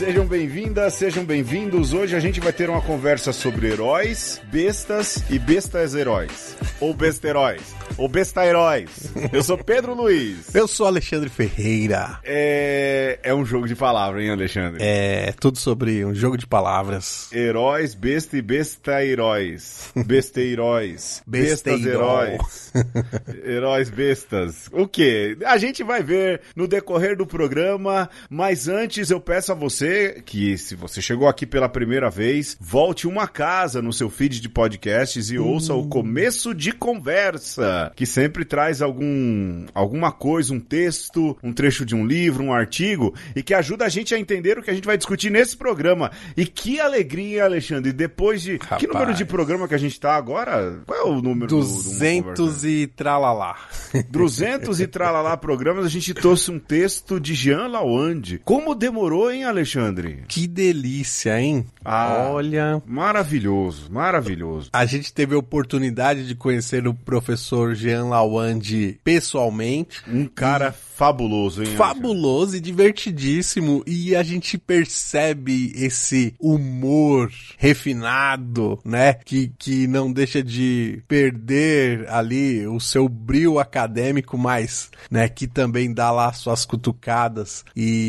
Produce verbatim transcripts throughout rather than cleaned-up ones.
Sejam bem-vindas, sejam bem-vindos. Hoje a gente vai ter uma conversa sobre heróis, bestas e bestas heróis. Ou besteróis, ou besta-heróis. Eu sou Pedro Luiz. Eu sou Alexandre Ferreira. É... é um jogo de palavras, hein, Alexandre? É tudo sobre um jogo de palavras. Heróis, besta e besta-heróis. Besta-heróis. Bestas-heróis. Heróis, bestas. O quê? A gente vai ver no decorrer do programa, mas antes eu peço a você que, se você chegou aqui pela primeira vez, volte uma casa no seu feed de podcasts e ouça o Começo de Conversa, que sempre traz algum, alguma coisa, um texto, um trecho de um livro, um artigo, e que ajuda a gente a entender o que a gente vai discutir nesse programa. E que alegria, Alexandre, depois de... Rapaz. Que número de programa que a gente tá agora? Qual é o número duzentos do... e tralalá. duzentos e tralalá programas, a gente trouxe um texto de Jean Lawande. Como demorou, hein, Alexandre? Que delícia, hein? Ah, olha... Maravilhoso, maravilhoso. A gente teve a oportunidade de conhecer o professor Jean Lawande pessoalmente. Um cara e... fabuloso, hein? Fabuloso Alexandre? E divertidíssimo. E a gente percebe esse humor refinado, né? Que, que não deixa de perder ali o seu brio acadêmico, mas, né? Que também dá lá suas cutucadas.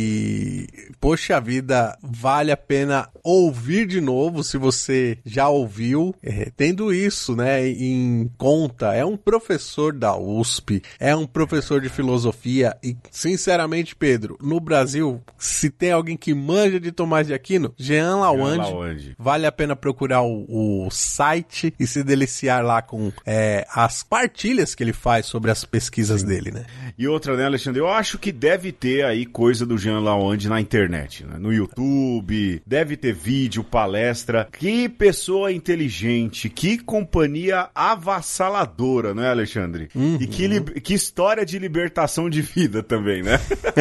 E, poxa vida, vale a pena ouvir de novo se você já ouviu. É, tendo isso, né? Em conta, é um professor da U S P, é um professor de filosofia e, sinceramente, Pedro, no Brasil, se tem alguém que manja de Tomás de Aquino, Jean Lawande, vale a pena procurar o, o site e se deliciar lá com é, as partilhas que ele faz sobre as pesquisas Sim. dele, né? E outra, né, Alexandre? Eu acho que deve ter aí coisa do Jean Lawande na internet, né? No YouTube, deve ter vídeo, palestra. Que pessoa inteligente, que companhia avassaladora, né, Alexandre? Uhum. E que, li- que história de libertação de vida também, né?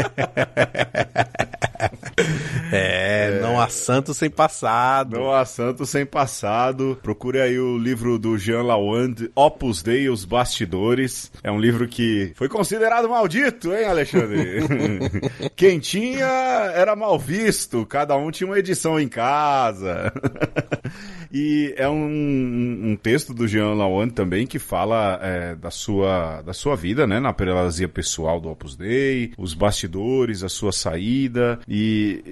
é, é, não há santo sem passado. Não há santo sem passado. Procure aí o livro do Jean Lawande, Opus Dei, Os Bastidores. É um livro que foi considerado maldito, hein, Alexandre? Quem tinha era mal visto, cada um tinha uma edição em casa. E é um, um texto do Jean Lawande também que fala é, da, sua, da sua vida, né, na prelazia pessoal do Opus Dei, os bastidores, a sua saída, e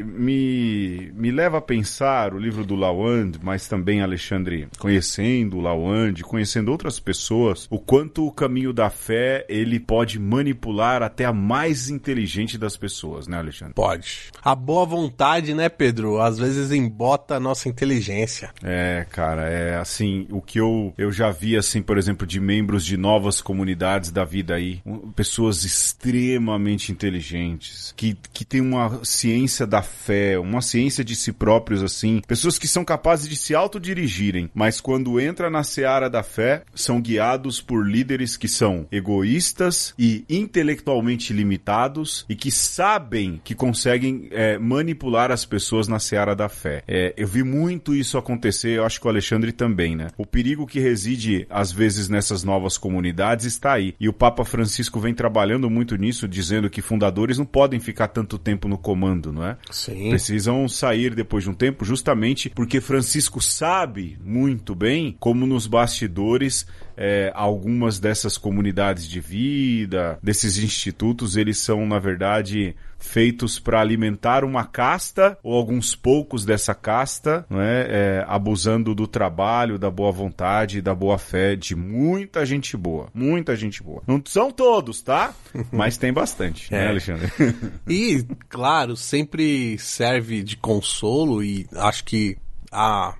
me, me leva a pensar o livro do Lawande, mas também, Alexandre, conhecendo o Lawande, conhecendo outras pessoas, o quanto o caminho da fé ele pode manipular até a mais inteligente das pessoas, né, Alexandre? Pode. A boa vontade, né, Pedro, às vezes embota a nossa inteligência. É, É, cara, é assim, o que eu, eu já vi, assim, por exemplo, de membros de novas comunidades da vida aí, um, pessoas extremamente inteligentes, que, que têm uma ciência da fé, uma ciência de si próprios, assim, pessoas que são capazes de se autodirigirem, mas quando entra na seara da fé, são guiados por líderes que são egoístas e intelectualmente limitados e que sabem que conseguem é, manipular as pessoas na seara da fé. É, eu vi muito isso acontecer. Eu acho que o Alexandre também, né? O perigo que reside, às vezes, nessas novas comunidades está aí. E o Papa Francisco vem trabalhando muito nisso, dizendo que fundadores não podem ficar tanto tempo no comando, não é? Sim. Precisam sair depois de um tempo, justamente porque Francisco sabe muito bem como nos bastidores é, algumas dessas comunidades de vida, desses institutos, eles são, na verdade, feitos para alimentar uma casta, ou alguns poucos dessa casta, não é? É, abusando do trabalho, da boa vontade e da boa fé de muita gente boa. Muita gente boa. Não são todos, tá? Mas tem bastante, é. né, Alexandre? E, claro, sempre serve de consolo e acho que a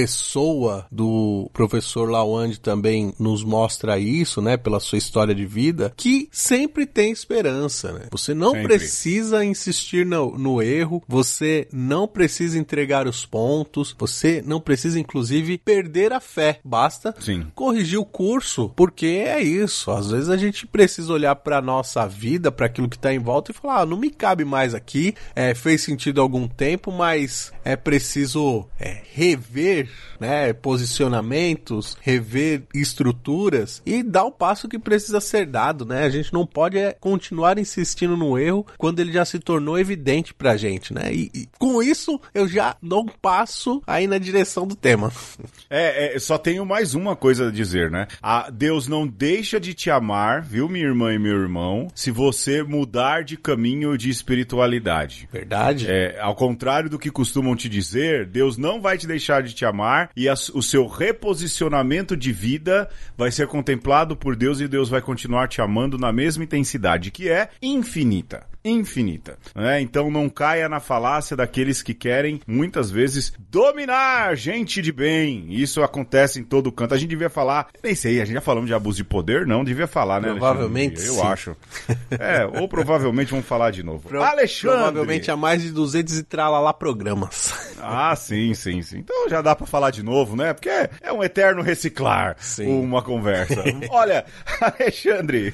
pessoa do professor Lawande também nos mostra isso, né, pela sua história de vida, que sempre tem esperança, né? Você não sempre. precisa insistir no, no erro, você não precisa entregar os pontos, você não precisa, inclusive, perder a fé. Basta Sim. corrigir o curso, porque é isso. Às vezes a gente precisa olhar para nossa vida, para aquilo que está em volta e falar, ah, não me cabe mais aqui, é, fez sentido há algum tempo, mas é preciso é, rever rever, né, posicionamentos, rever estruturas e dar o passo que precisa ser dado, né? A gente não pode é, continuar insistindo no erro quando ele já se tornou evidente pra gente, né? E, e com isso eu já dou um passo aí na direção do tema. É, é, só tenho mais uma coisa a dizer, né? A Deus não deixa de te amar, viu, minha irmã e meu irmão, se você mudar de caminho de espiritualidade. Verdade. É, ao contrário do que costumam te dizer, Deus não vai te deixar de te amar e a, o seu reposicionamento de vida vai ser contemplado por Deus e Deus vai continuar te amando na mesma intensidade, que é infinita. Infinita. Né? Então não caia na falácia daqueles que querem, muitas vezes, dominar gente de bem. Isso acontece em todo canto. A gente devia falar, nem sei, a gente já falamos de abuso de poder? Não, devia falar, né, provavelmente Alexandre? sim. Eu acho. É, ou provavelmente vamos falar de novo. Pro... Alexandre! Provavelmente há mais de duzentos e tralalá programas. Ah, sim, sim, sim. Então já dá pra falar de novo, né? Porque é, é um eterno reciclar sim. uma conversa. Olha, Alexandre,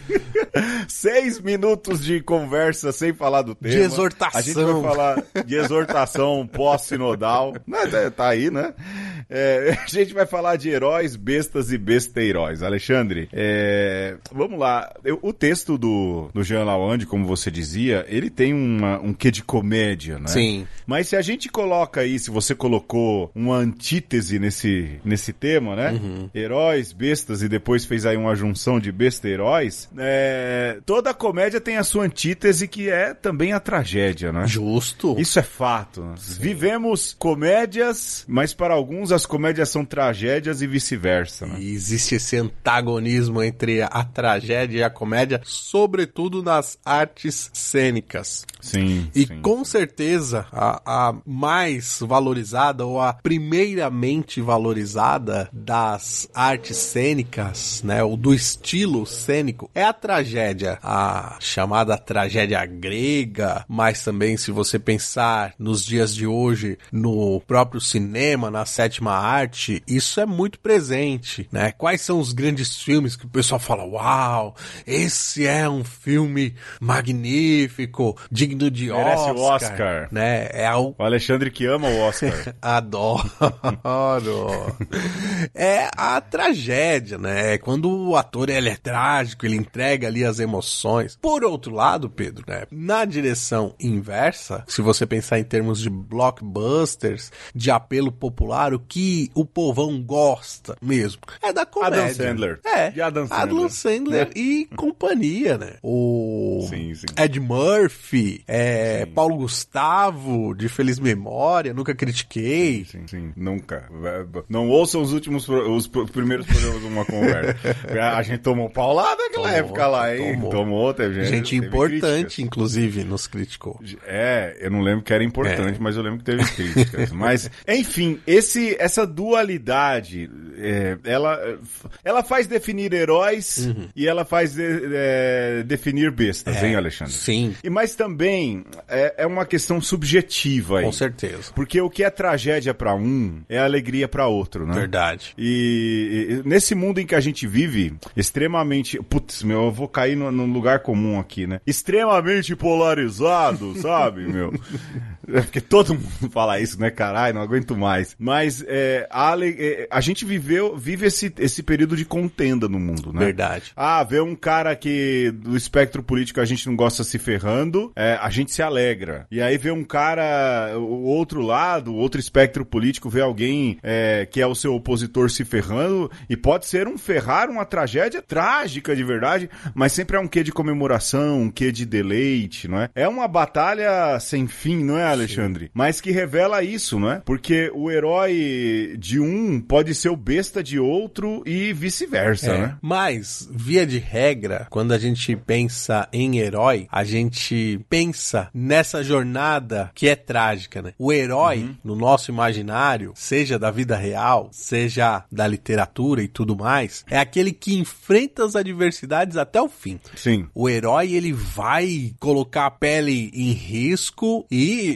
seis minutos de conversa sem falar do tema. De exortação. A gente vai falar de exortação pós-sinodal. Tá, tá aí, né? É, a gente vai falar de heróis, bestas e besteiróis. Alexandre, é, vamos lá. Eu, o texto do, do Jean Lawande, como você dizia, ele tem uma, um quê de comédia, né? Sim. Mas se a gente coloca aí, se você colocou uma antítese nesse, nesse tema, né? Uhum. Heróis, bestas e depois fez aí uma junção de besta-heróis, é, toda comédia tem a sua antítese que é também a tragédia, né? Justo. Isso é fato. Sim. Vivemos comédias, mas para alguns as comédias são tragédias e vice-versa, né? E existe esse antagonismo entre a tragédia e a comédia, sobretudo nas artes cênicas. Sim. E sim, com sim. certeza a, a mais valorizada ou a primeiramente valorizada das artes cênicas, né, ou do estilo cênico, é a tragédia, a chamada tragédia grega, mas também se você pensar nos dias de hoje, no próprio cinema, na sétima arte, isso é muito presente, né? Quais são os grandes filmes que o pessoal fala, uau, esse é um filme magnífico, digno de merece Oscar, o Oscar, né? É o... o Alexandre que ama o Oscar. Adoro. É a tragédia, né? Quando o ator ele é trágico, ele entrega ali as emoções. Por outro lado, Pedro, né? Na direção inversa, se você pensar em termos de blockbusters, de apelo popular, o que o povão gosta mesmo é da comédia. Adam Sandler. É. De Adam Sandler. Adam Sandler né? e companhia, né? O sim, sim. Ed Murphy, é, Paulo Gustavo, de Feliz Memória, nunca critiquei. Sim, sim, nunca. Não ouçam os últimos, os primeiros programas de uma conversa. A gente tomou paulada naquela tomou, época lá, hein? Tomou. Tomou, teve gente. Gente importante, inclusive, nos criticou. É, eu não lembro que era importante, é. mas eu lembro que teve críticas. Mas, enfim, esse, essa dualidade, é, ela, ela faz definir heróis uhum. e ela faz de, é, definir bestas, é, hein, Alexandre? Sim. E, mas também é, é uma questão subjetiva aí. Com certeza. Porque o que é tragédia pra um é alegria pra outro, né? Verdade. E, e nesse mundo em que a gente vive, extremamente... Putz, meu, eu vou cair no, num lugar comum aqui, né? Extremamente polarizado, sabe, meu? É porque todo mundo fala isso, né, caralho? Não aguento mais. Mas é, a, a gente viveu, vive esse, esse período de contenda no mundo, né? Verdade. Ah, vê um cara que do espectro político a gente não gosta se ferrando, é, a gente se alegra. E aí vê um cara, o outro lado, o outro espectro político, vê alguém é, que é o seu opositor se ferrando, e pode ser um ferrar, uma tragédia trágica de verdade, mas sempre é um quê de comemoração, um quê de deleite, não é? É uma batalha sem fim, não é, Alexandre? Sim. Mas que revela isso, não é? Porque o herói de um pode ser o besta de outro e vice-versa, é. né? Mas, via de regra, quando a gente pensa em herói, a gente pensa nessa jornada que é trágica, né? O herói, uhum. no nosso imaginário, seja da vida real, seja da literatura e tudo mais, é aquele que enfrenta as adversidades até o fim. Sim. O herói, ele vai colocar a pele em risco e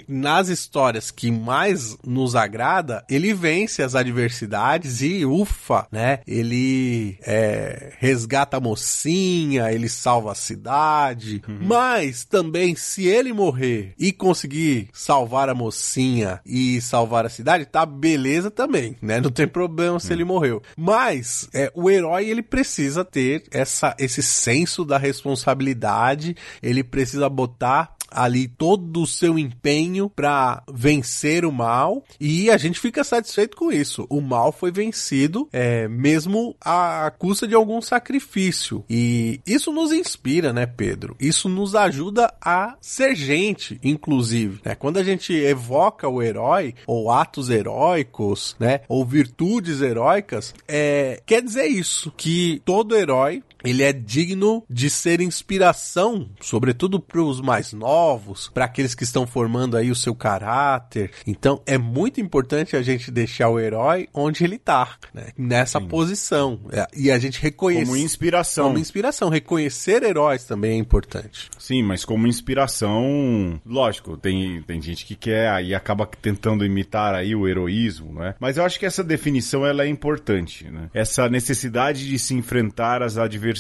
nas histórias que mais nos agrada, ele vence as adversidades e ufa, né? Ele é, resgata a mocinha, ele salva a cidade, uhum. Mas também se ele morrer e conseguir salvar a mocinha e salvar a cidade, tá beleza também, né? Não tem problema se uhum. ele morreu. Mas é, o herói, ele precisa ter essa, esse senso da responsabilidade, ele precisa botar ali todo o seu empenho pra vencer o mal, e a gente fica satisfeito com isso. O mal foi vencido, é, mesmo à custa de algum sacrifício. E isso nos inspira, né, Pedro? Isso nos ajuda a ser gente, inclusive, né? Quando a gente evoca o herói, ou atos heróicos, né, ou virtudes heróicas, é, quer dizer isso, que todo herói, ele é digno de ser inspiração, sobretudo para os mais novos, para aqueles que estão formando aí o seu caráter. Então, é muito importante a gente deixar o herói onde ele tá, né? Nessa Sim. posição. E a gente reconhecer... Como inspiração. Como inspiração. Reconhecer heróis também é importante. Sim, mas como inspiração, lógico, tem, tem gente que quer aí acaba tentando imitar aí o heroísmo, né? Mas eu acho que essa definição, ela é importante, né? Essa necessidade de se enfrentar às adversidades.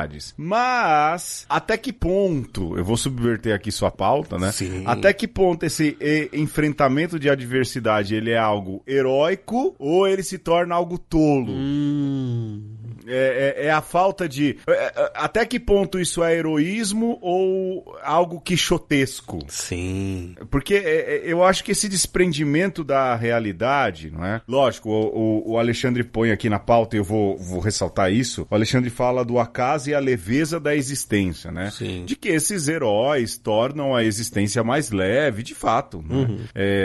Mas, até que ponto, eu vou subverter aqui sua pauta, né? Sim. Até que ponto esse e, enfrentamento de adversidade, ele é algo heróico ou ele se torna algo tolo? Hum... É, é, é a falta de... É, até que ponto isso é heroísmo ou algo quixotesco? Sim. Porque é, eu acho que esse desprendimento da realidade, não é? Lógico, o, o, o Alexandre põe aqui na pauta, e eu vou, vou ressaltar isso, o Alexandre fala do acaso e a leveza da existência, né? Sim. De que esses heróis tornam a existência mais leve, de fato. Né? Uhum.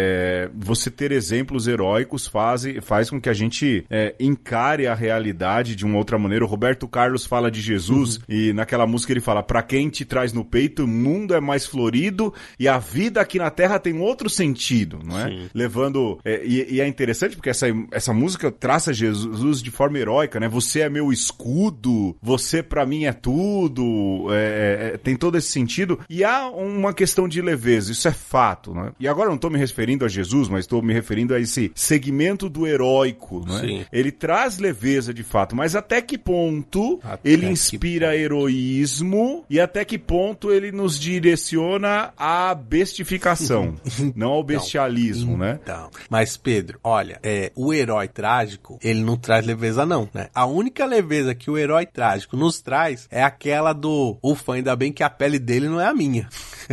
É, você ter exemplos heróicos faz, faz com que a gente é, encare a realidade de uma outra maneira. O Roberto Carlos fala de Jesus uhum. e naquela música ele fala: pra quem te traz no peito, o mundo é mais florido e a vida aqui na Terra tem outro sentido, não é? Sim. Levando... É, e, e é interessante porque essa, essa música traça Jesus de forma heróica, né? Você é meu escudo, você pra mim é tudo, é, é, tem todo esse sentido. E há uma questão de leveza, isso é fato, né? E agora eu não tô me referindo a Jesus, mas estou me referindo a esse segmento do heróico, né? Sim. Ele traz leveza de fato, mas até que ponto até ele inspira heroísmo e até que ponto ele nos direciona à bestificação, não ao bestialismo, então, né? Então, mas Pedro, olha, é, o herói trágico, ele não traz leveza não, né? A única leveza que o herói trágico nos traz é aquela do ufa, ainda bem que a pele dele não é a minha.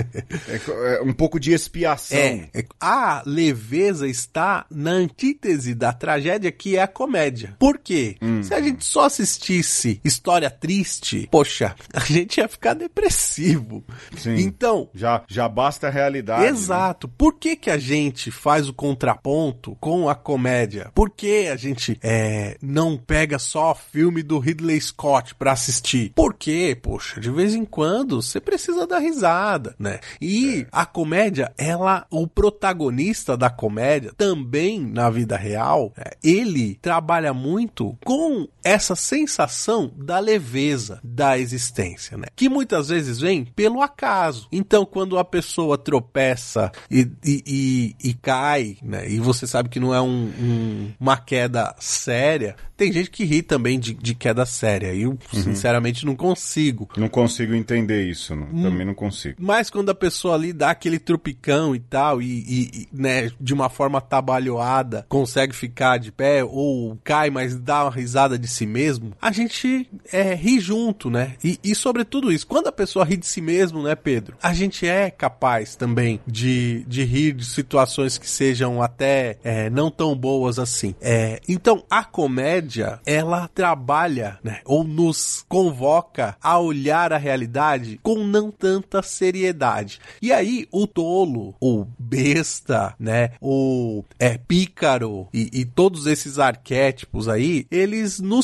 É, é um pouco de expiação. É, é, a leveza está na antítese da tragédia, que é a comédia. Por quê? Hum. Se a gente só assistisse história triste, poxa, a gente ia ficar depressivo. Sim. Então... Já, já basta a realidade. Exato. Né? Por que que a gente faz o contraponto com a comédia? Por que a gente é, não pega só filme do Ridley Scott pra assistir? Porque, poxa, de vez em quando você precisa dar risada, né? E é. a comédia, ela, o protagonista da comédia, também na vida real, é, ele trabalha muito com essa sensação da leveza da existência, né? Que muitas vezes vem pelo acaso. Então, quando a pessoa tropeça e, e, e, e cai, né? E você sabe que não é um, um, uma queda séria, tem gente que ri também de, de queda séria. E eu, uhum. sinceramente, não consigo. Não consigo entender isso, não. Hum, também não consigo. Mas quando a pessoa ali dá aquele tropicão e tal, e, e, e né, de uma forma trabalhada, consegue ficar de pé, ou cai, mas dá uma risada de si mesmo, a gente é, ri junto, né? E, e sobretudo isso, quando a pessoa ri de si mesmo, né, Pedro? A gente é capaz também de, de rir de situações que sejam até é, não tão boas assim. É, então, a comédia, ela trabalha, né, ou nos convoca a olhar a realidade com não tanta seriedade. E aí, o tolo, o besta, né, o é, pícaro e, e todos esses arquétipos aí, eles nos são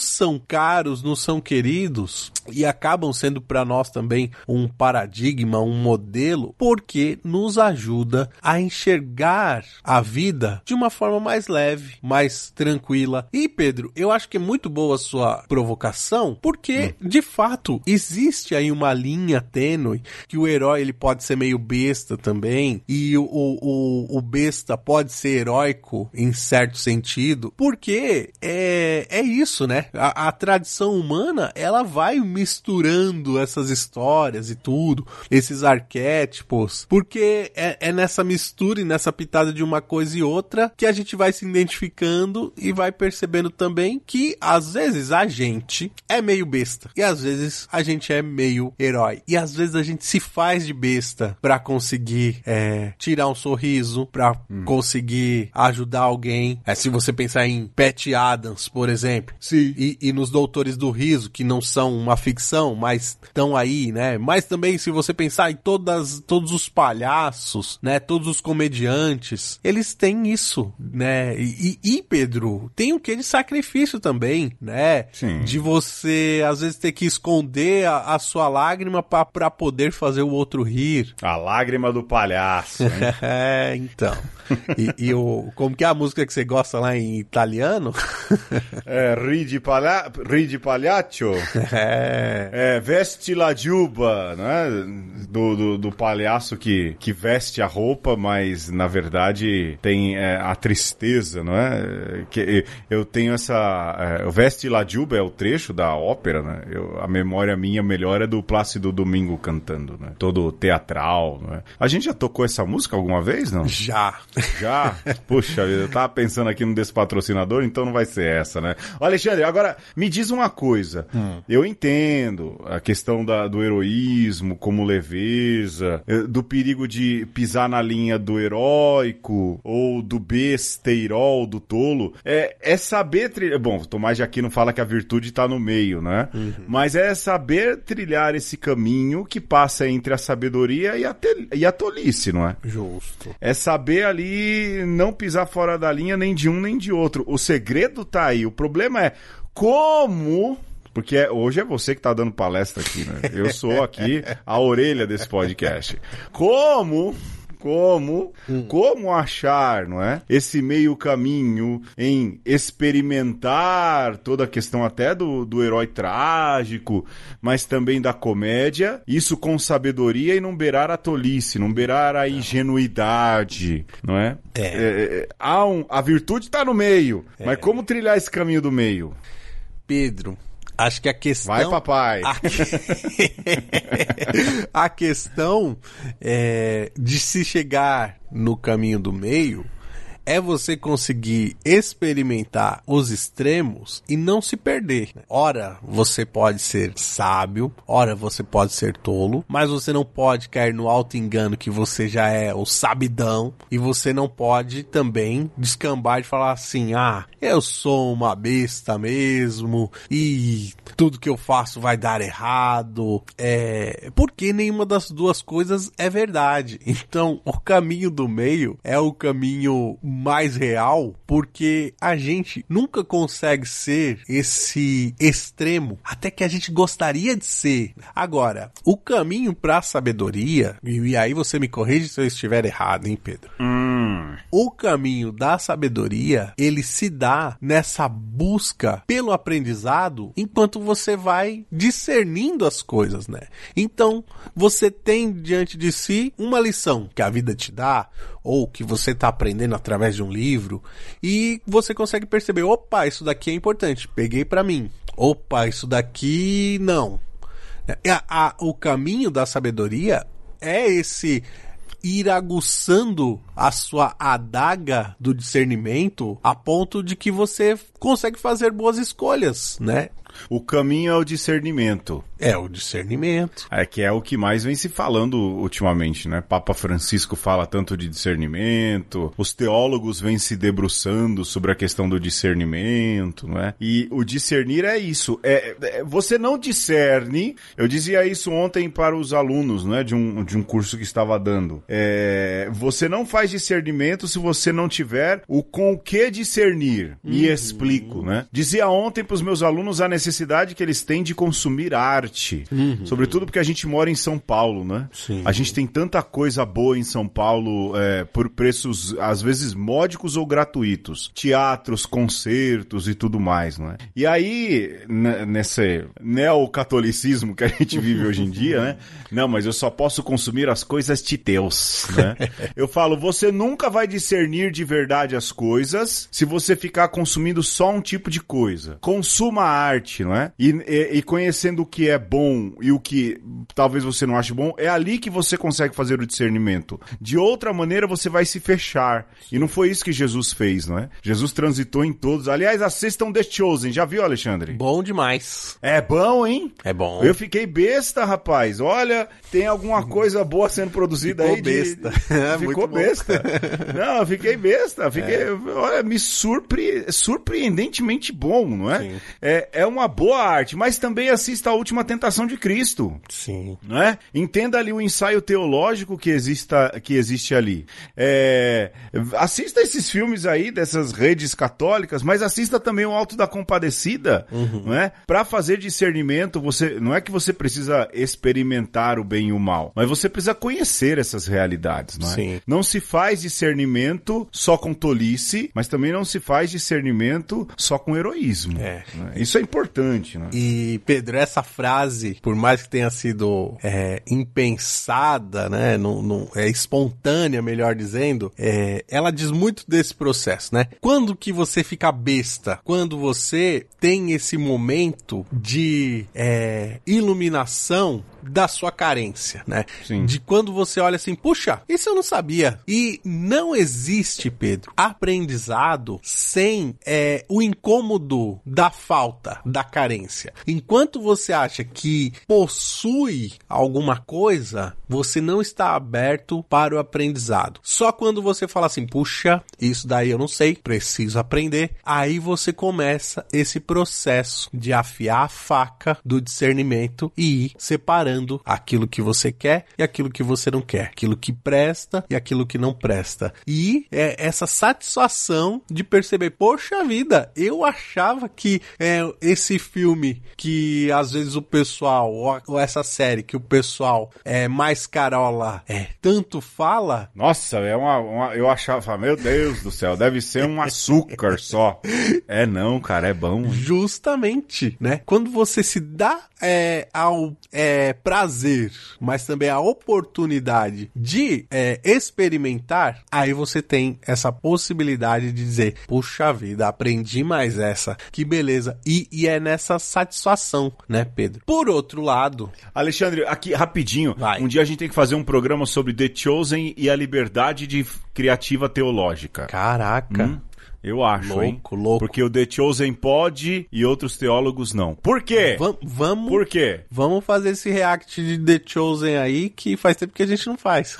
caros, nos são queridos e acabam sendo para nós também um paradigma, um modelo, porque nos ajuda a enxergar a vida de uma forma mais leve, mais tranquila. E Pedro, eu acho que é muito boa a sua provocação, porque hum. de fato existe aí uma linha tênue que o herói ele pode ser meio besta também, e o, o, o besta pode ser heróico em certo sentido, porque é, é isso, né? A, a tradição humana, ela vai misturando essas histórias e tudo, esses arquétipos, porque é, é nessa mistura e nessa pitada de uma coisa e outra que a gente vai se identificando e vai percebendo também que às vezes a gente é meio besta e às vezes a gente é meio herói e às vezes a gente se faz de besta pra conseguir é, tirar um sorriso, pra hum. conseguir ajudar alguém. É, se você pensar em Pat Adams, por exemplo, sim. E, e nos Doutores do Riso, que não são uma ficção, mas estão aí, né? Mas também se você pensar em todas, todos os palhaços, né? Todos os comediantes, eles têm isso, né? E, e Pedro, tem o que de sacrifício também, né? Sim. De você, às vezes, ter que esconder a, a sua lágrima pra, pra poder fazer o outro rir. A lágrima do palhaço, hein? É, então. E, e o, como que é a música que você gosta lá em italiano? É, ri di, palha... ri di pagliaccio. É. É, veste la giubba, né? Do, do, do palhaço que, que veste a roupa, mas na verdade tem é, a tristeza, não é? Que, eu tenho essa... É, o veste la giubba é o trecho da ópera, né? Eu, a memória minha melhor é do Plácido Domingo cantando, né? Todo teatral, não é? A gente já tocou essa música alguma vez, não? Já. Já? Puxa vida, eu tava pensando aqui no desse patrocinador, então não vai ser essa, né? Ô, Alexandre, agora me diz uma coisa. Hum. Eu entendo a questão da, do heroísmo como leveza, do perigo de pisar na linha do heróico ou do besteirol, do tolo. É, é saber trilhar... Bom, o Tomás de Aquino fala que a virtude tá no meio, né? Uhum. Mas é saber trilhar esse caminho que passa entre a sabedoria e a, te... e a tolice, não é? Justo. É saber ali não pisar fora da linha nem de um nem de outro. O segredo tá aí. O problema é como... Porque hoje é você que tá dando palestra aqui, né? Eu sou aqui a orelha desse podcast. Como... Como, hum. como achar, não é? Esse meio caminho em experimentar toda a questão até do, do herói trágico, mas também da comédia, isso com sabedoria e não beirar a tolice, não beirar a ingenuidade, não é? É. é, é há um, a virtude tá no meio, é. Mas como trilhar esse caminho do meio? Pedro... Acho que a questão... Vai, papai! A, a questão é, de se chegar no caminho do meio é você conseguir experimentar os extremos e não se perder. Ora, você pode ser sábio, ora você pode ser tolo, mas você não pode cair no auto-engano que você já é o sabidão, e você não pode também descambar de falar assim, ah, eu sou uma besta mesmo, e tudo que eu faço vai dar errado, é... porque nenhuma das duas coisas é verdade. Então, o caminho do meio é o caminho mais real, porque a gente nunca consegue ser esse extremo, até que a gente gostaria de ser. Agora, o caminho para a sabedoria, e aí você me corrige se eu estiver errado, hein, Pedro? Hum. O caminho da sabedoria, ele se dá nessa busca pelo aprendizado, enquanto você vai discernindo as coisas, né? Então, você tem diante de si uma lição que a vida te dá, ou que você está aprendendo através de um livro, e você consegue perceber, opa, isso daqui é importante, peguei para mim. Opa, isso daqui não. A, a, o caminho da sabedoria é esse ir aguçando a sua adaga do discernimento a ponto de que você consegue fazer boas escolhas, né? O caminho é o discernimento. É o discernimento. É que é o que mais vem se falando ultimamente, né? Papa Francisco fala tanto de discernimento, os teólogos vêm se debruçando sobre a questão do discernimento, não é? E o discernir é isso. É, é, você não discerne, eu dizia isso ontem para os alunos, né? De um, de um curso que estava dando. É, você não faz discernimento se você não tiver o com o que discernir. E uhum. explico, né? Dizia ontem para os meus alunos a necessidade necessidade que eles têm de consumir arte. Uhum. Sobretudo porque a gente mora em São Paulo, né? Sim. A gente tem tanta coisa boa em São Paulo é, por preços, às vezes, módicos ou gratuitos. Teatros, concertos e tudo mais, não é? E aí, n- nesse neocatolicismo que a gente vive hoje em dia, né? Não, mas eu só posso consumir as coisas de Deus, né? Eu falo, você nunca vai discernir de verdade as coisas se você ficar consumindo só um tipo de coisa. Consuma a arte, não é? E, e, e conhecendo o que é bom e o que talvez você não ache bom, é ali que você consegue fazer o discernimento. De outra maneira, você vai se fechar. E não foi isso que Jesus fez, não é? Jesus transitou em todos. Aliás, assistam The Chosen. Já viu, Alexandre? Bom demais. É bom, hein? É bom. Eu fiquei besta, rapaz. Olha, tem alguma coisa boa sendo produzida Ficou aí. De... besta. Ficou besta. Não, eu fiquei besta. Fiquei, é. Olha, me surpre... surpreendentemente bom, não é? Sim. é? É uma boa arte, mas também assista A Última Tentação de Cristo. Sim. Não é? Entenda ali o ensaio teológico que, exista, que existe ali. É... Assista esses filmes aí dessas redes católicas, mas assista também o Alto da Compadecida, uhum. não é? Para fazer discernimento, você não é que você precisa experimentar o bem e o mal, mas você precisa conhecer essas realidades, não é? Sim. Não se faz discernimento só com tolice, mas também não se faz discernimento só com heroísmo. É. Né? Isso é importante, né? E, Pedro, essa frase, por mais que tenha sido é, impensada, né, não, não, é espontânea, melhor dizendo, é, ela diz muito desse processo, né? Quando que você fica besta? Quando você tem esse momento de é, iluminação da sua carência, né? Sim. De quando você olha assim, puxa, isso eu não sabia. E não existe, Pedro, aprendizado sem é, o incômodo da falta, da carência. Enquanto você acha que possui alguma coisa, você não está aberto para o aprendizado. Só quando você fala assim, puxa, isso daí eu não sei, preciso aprender, aí você começa esse processo de afiar a faca do discernimento e ir separando aquilo que você quer e aquilo que você não quer, aquilo que presta e aquilo que não presta. E é essa satisfação de perceber, poxa vida, eu achava que é, esse filme que às vezes o pessoal, ou, ou essa série que o pessoal é mais carola, é, tanto fala. Nossa, é uma, uma eu achava, meu Deus do céu, deve ser um açúcar só. É não, cara, é bom. Hein? Justamente, né? Quando você se dá é, ao é, prazer, mas também a oportunidade de é, experimentar, aí você tem essa possibilidade de dizer, puxa vida, aprendi mais essa, que beleza. E, e é nessa satisfação, né, Pedro? Por outro lado... Alexandre, aqui, rapidinho, vai. Um dia a gente tem que fazer um programa sobre The Chosen e a liberdade de criativa teológica. Caraca! Hum? Eu acho, louco, hein? Louco, Porque o The Chosen pode e outros teólogos não. Por quê? Va- vamos, Por quê? Vamos fazer esse react de The Chosen aí, que faz tempo que a gente não faz.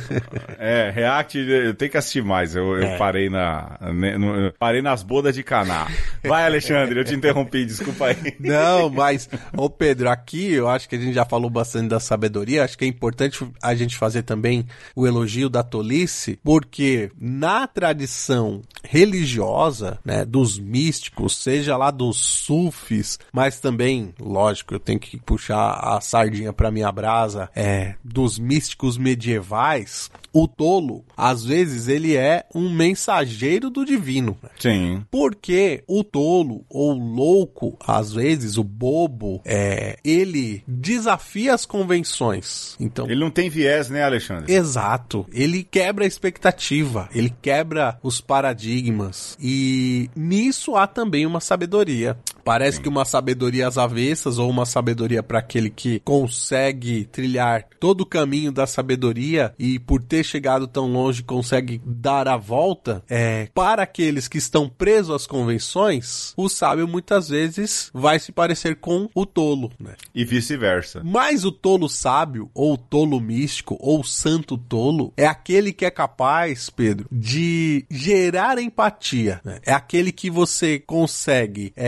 É, React, eu tenho que assistir mais. Eu, eu é. parei na, ne, no, parei nas bodas de Caná. Vai, Alexandre, eu te interrompi, desculpa aí. Não, mas, ô Pedro, aqui eu acho que a gente já falou bastante da sabedoria, acho que é importante a gente fazer também o elogio da tolice, porque na tradição religiosa, né, dos místicos, seja lá dos sufis, mas também, lógico, eu tenho que puxar a sardinha pra minha brasa, é, dos místicos medievais, o tolo, às vezes, ele é um mensageiro do divino. Sim. Porque o tolo, ou louco, às vezes, o bobo, é, ele desafia as convenções. Então, ele não tem viés, né, Alexandre? Exato. Ele quebra a expectativa, ele quebra os paradigmas. E nisso há também uma sabedoria. Parece Sim. que uma sabedoria às avessas, ou uma sabedoria para aquele que consegue trilhar todo o caminho da sabedoria e por ter chegado tão longe consegue dar a volta, é, para aqueles que estão presos às convenções, o sábio muitas vezes vai se parecer com o tolo, né? E vice-versa. Mas o tolo sábio, ou tolo místico, ou santo tolo, é aquele que é capaz, Pedro, de gerar empatia, né? É aquele que você consegue é,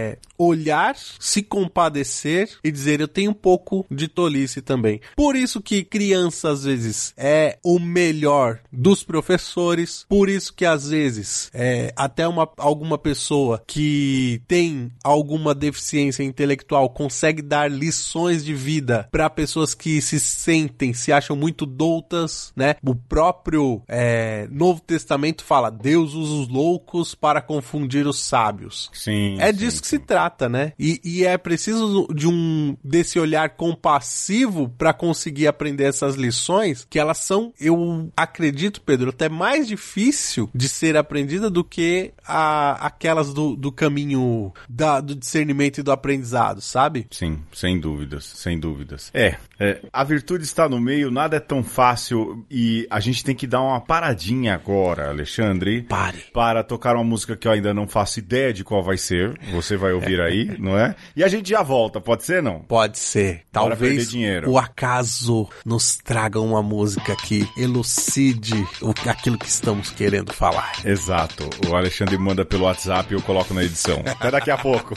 é olhar, se compadecer e dizer, eu tenho um pouco de tolice também. Por isso que criança, às vezes, é o melhor dos professores, por isso que, às vezes, é, até uma, alguma pessoa que tem alguma deficiência intelectual consegue dar lições de vida para pessoas que se sentem, se acham muito doutas, né? O próprio é, Novo Testamento fala, Deus usa os loucos para confundir os sábios. Sim. É sim, disso sim. que se trata, né? E, e é preciso de um desse olhar compassivo para conseguir aprender essas lições, que elas são, eu acredito, Pedro, até mais difícil de ser aprendida do que a, aquelas do, do caminho da, do discernimento e do aprendizado, sabe? Sim, sem dúvidas, sem dúvidas. É, é, a virtude está no meio, nada é tão fácil e a gente tem que dar uma paradinha agora, Alexandre. Pare. Para tocar uma música que eu ainda não faço ideia de qual vai ser. Você vai ouvir aí, não é? E a gente já volta, pode ser, não? Pode ser. Bora perder Talvez dinheiro. o acaso nos traga uma música que elucide o, aquilo que estamos querendo falar. Exato. O Alexandre manda pelo WhatsApp e eu coloco na edição. Até daqui a pouco.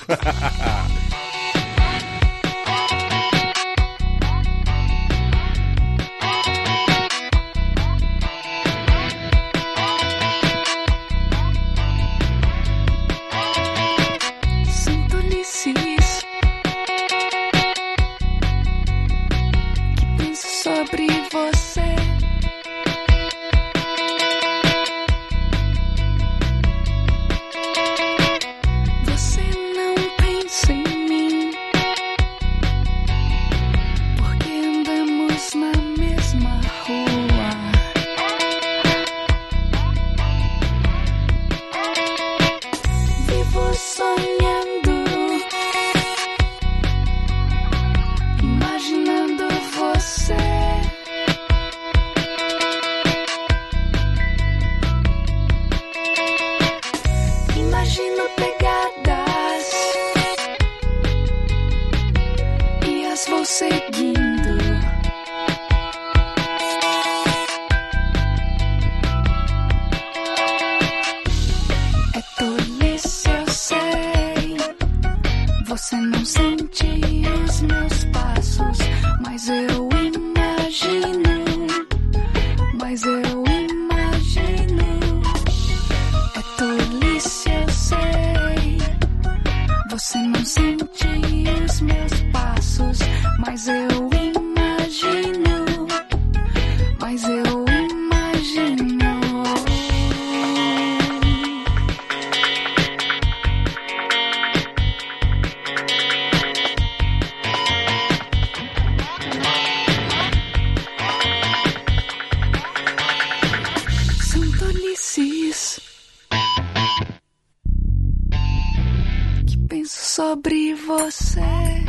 Sobre você.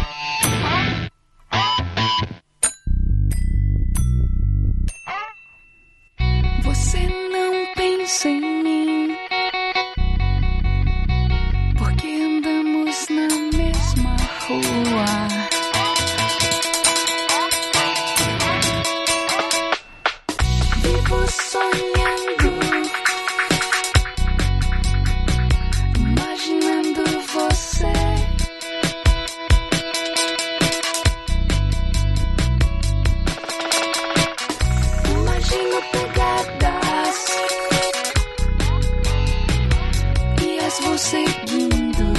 Você não pensa em mim, porque andamos na mesma rua. Vivo sonhando, imaginando você. Imagino pegadas e as vou seguindo.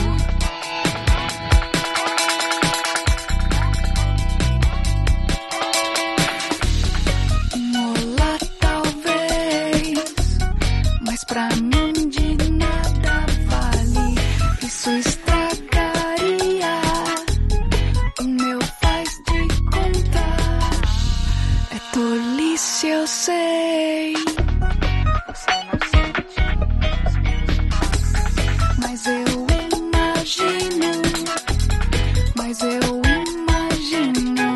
Mola talvez, mas pra mim de nada vale. Isso estragaria o meu faz de contar. É tolice, eu sei. Você não sente, mas eu imagino. Mas eu imagino.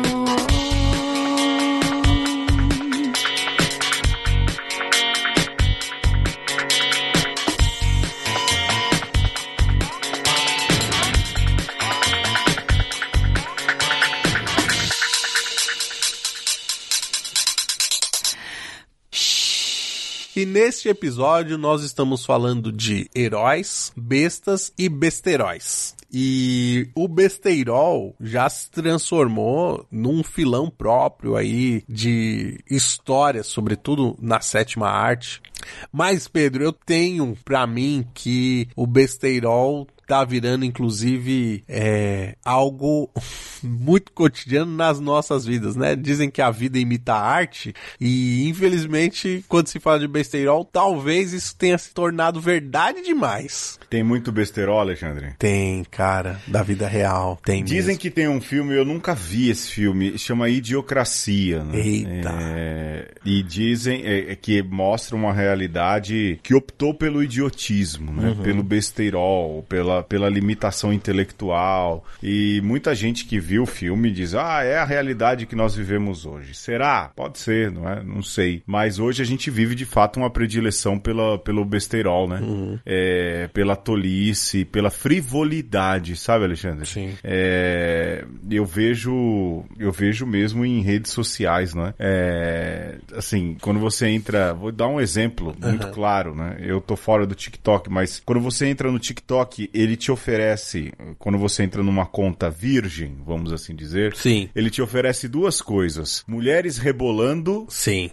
E neste episódio nós estamos falando de heróis, bestas e besteróis. E o besteirol já se transformou num filão próprio aí de história, sobretudo na sétima arte. Mas, Pedro, eu tenho pra mim que o besteirol tá virando, inclusive, é, algo muito cotidiano nas nossas vidas, né? Dizem que a vida imita a arte e, infelizmente, quando se fala de besteirol, talvez isso tenha se tornado verdade demais. Tem muito besteirol, Alexandre? Tem, cara, da vida real, tem Dizem mesmo. que tem um filme, eu nunca vi esse filme, chama Idiocracia, né? Eita. É, e dizem é, é que mostra uma realidade que optou pelo idiotismo, né? Uhum. Pelo besteirol, pela pela limitação intelectual, e muita gente que viu o filme diz, ah, é a realidade que nós vivemos hoje. Será? Pode ser, não é? Não sei. Mas hoje a gente vive, de fato, uma predileção pela, pelo besteirol, né? Uhum. É, pela tolice, pela frivolidade, sabe, Alexandre? Sim. É, eu vejo, eu vejo mesmo em redes sociais, né? É, assim, quando você entra, vou dar um exemplo muito uhum. claro, né? Eu tô fora do TikTok, mas quando você entra no TikTok, ele te oferece, quando você entra numa conta virgem, vamos assim dizer, Sim. ele te oferece duas coisas: mulheres rebolando Sim.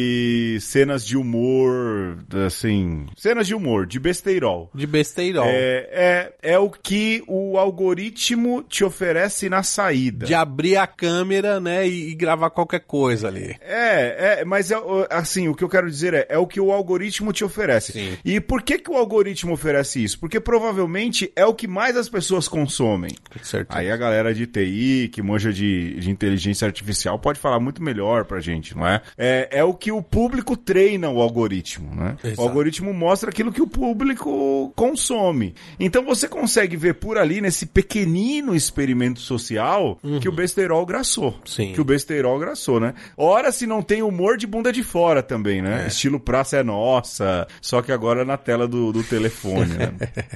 e cenas de humor, assim, cenas de humor, de besteirol. De besteirol. É, é, é o que o algoritmo te oferece na saída. De abrir a câmera, né, e, e gravar qualquer coisa ali. É, é, mas é, assim, o que eu quero dizer é, é o que o algoritmo te oferece. Sim. E por que que o algoritmo oferece isso? Porque provavelmente é o que mais as pessoas consomem. Certo. Aí a galera de T I, que manja de, de inteligência artificial, pode falar muito melhor pra gente, não é? É, é o que o público treina o algoritmo, né? Exato. O algoritmo mostra aquilo que o público consome. Então você consegue ver por ali, nesse pequenino experimento social, uhum. que o besteirol graçou. Sim. Que o besteirol graçou, né? Ora, se não tem humor de bunda de fora também, né? É. Estilo Praça é Nossa, só que agora na tela do, do telefone, né?